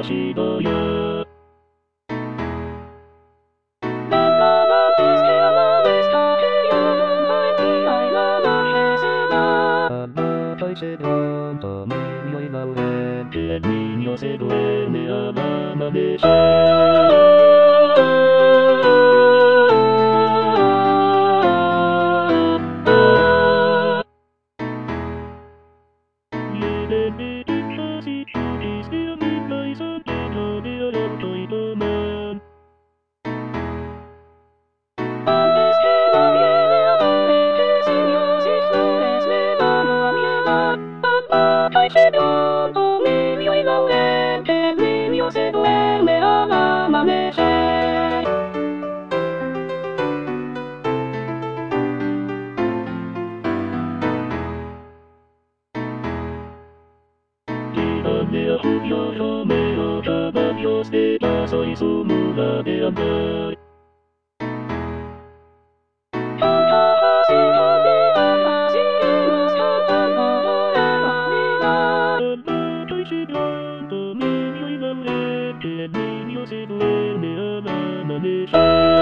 しどよ。Se pronto niño y la que el niño se duerme al amanecer. Se pronto niño y la que el niño se duerme al amanecer. Llegando a Julio Romero, caballos de paso y su muda de andar. Que el niño se duerme al amanecer.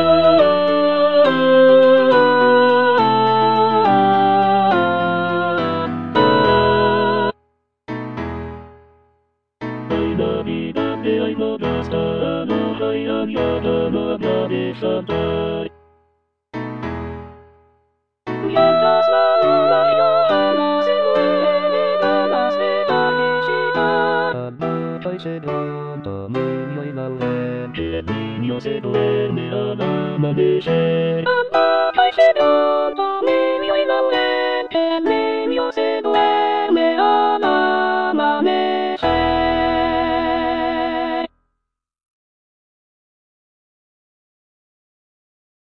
Ay Navidad de ay no gasta, no hay añada, no habla de Santa. Mientras la luna Johanna se duerme, ganas de participar. Anoche se pronto niño y la que el niño se duerme al amanecer. Anoche se pronto